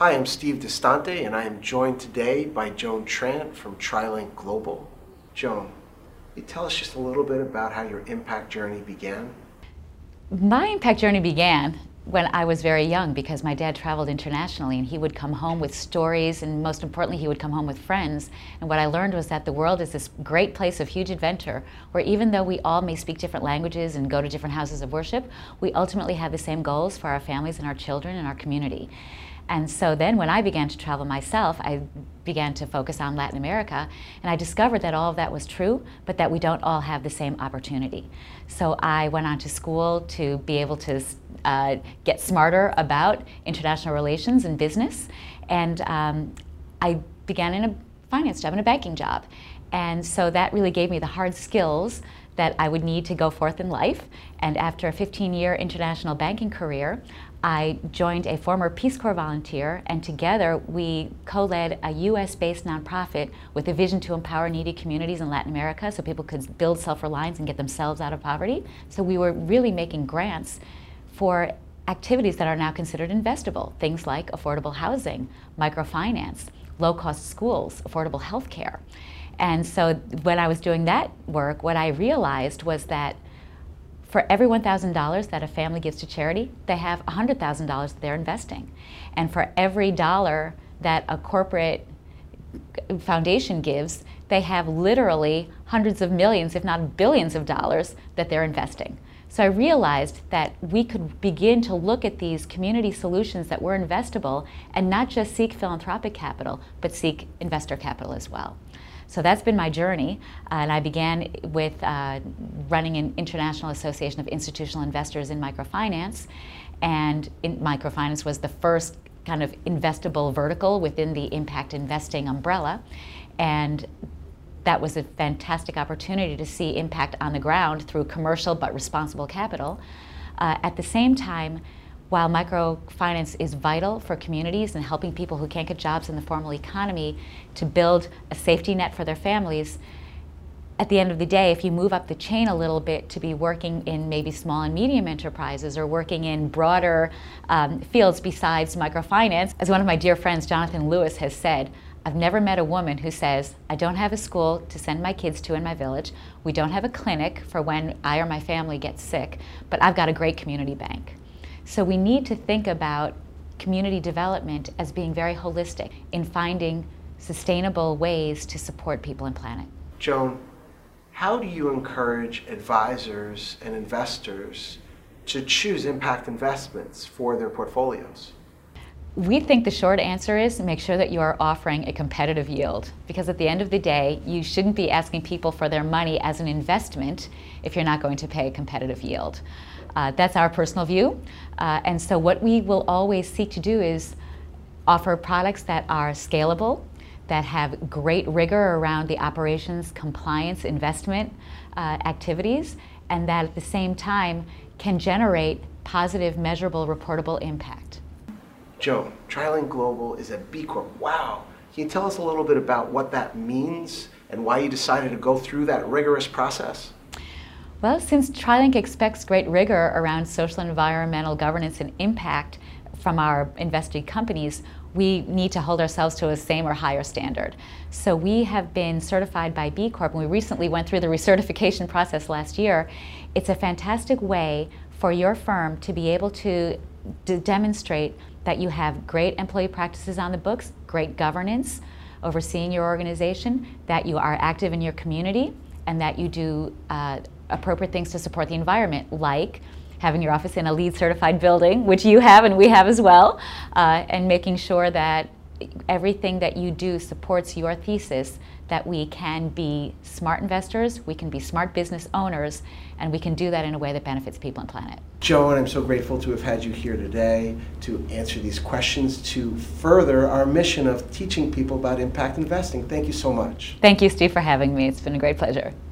Hi, I'm Steve Distante, and I am joined today by Joan Trant from TriLink Global. Joan, can you tell us just a little bit about how your impact journey began? My impact journey began when I was very young because my dad traveled internationally and he would come home with stories, and most importantly he would come home with friends. And what I learned was that the world is this great place of huge adventure where even though we all may speak different languages and go to different houses of worship, we ultimately have the same goals for our families and our children and our community. And so then when I began to travel myself, I began to focus on Latin America, and I discovered that all of that was true, but that we don't all have the same opportunity. So I went on to school to be able to get smarter about international relations and business, and I began in a finance job, in a banking job. And so that really gave me the hard skills that I would need to go forth in life. And after a 15-year international banking career, I joined a former Peace Corps volunteer, and together we co-led a US-based nonprofit with a vision to empower needy communities in Latin America so people could build self-reliance and get themselves out of poverty. So we were really making grants for activities that are now considered investable, things like affordable housing, microfinance, low-cost schools, affordable health care. And so when I was doing that work, what I realized was that for every $1,000 that a family gives to charity, they have $100,000 that they're investing. And for every dollar that a corporate foundation gives, they have literally hundreds of millions, if not billions of dollars that they're investing. So I realized that we could begin to look at these community solutions that were investable and not just seek philanthropic capital, but seek investor capital as well. So that's been my journey, and I began with running an International Association of Institutional Investors in Microfinance, and microfinance was the first kind of investable vertical within the impact investing umbrella, and that was a fantastic opportunity to see impact on the ground through commercial but responsible capital. At the same time, while microfinance is vital for communities and helping people who can't get jobs in the formal economy to build a safety net for their families, at the end of the day, if you move up the chain a little bit to be working in maybe small and medium enterprises or working in broader fields besides microfinance, as one of my dear friends, Jonathan Lewis, has said, I've never met a woman who says, I don't have a school to send my kids to in my village, we don't have a clinic for when I or my family gets sick, but I've got a great community bank. So we need to think about community development as being very holistic in finding sustainable ways to support people and planet. Joan, how do you encourage advisors and investors to choose impact investments for their portfolios? We think the short answer is make sure that you are offering a competitive yield, because at the end of the day, you shouldn't be asking people for their money as an investment if you're not going to pay a competitive yield. That's our personal view. And so what we will always seek to do is offer products that are scalable, that have great rigor around the operations, compliance, investment activities, and that at the same time can generate positive, measurable, reportable impact. Joan, TriLink Global is a B Corp. Wow. Can you tell us a little bit about what that means and why you decided to go through that rigorous process? Well, since TriLink expects great rigor around social and environmental governance and impact from our invested companies, we need to hold ourselves to a same or higher standard. So we have been certified by B Corp, and we recently went through the recertification process last year. It's a fantastic way for your firm to be able to demonstrate that you have great employee practices on the books, great governance overseeing your organization, that you are active in your community, and that you do appropriate things to support the environment, like having your office in a LEED certified building, which you have and we have as well, and making sure that everything that you do supports your thesis that we can be smart investors, we can be smart business owners, and we can do that in a way that benefits people and planet. Joan, I'm so grateful to have had you here today to answer these questions to further our mission of teaching people about impact investing. Thank you so much. Thank you, Steve, for having me. It's been a great pleasure.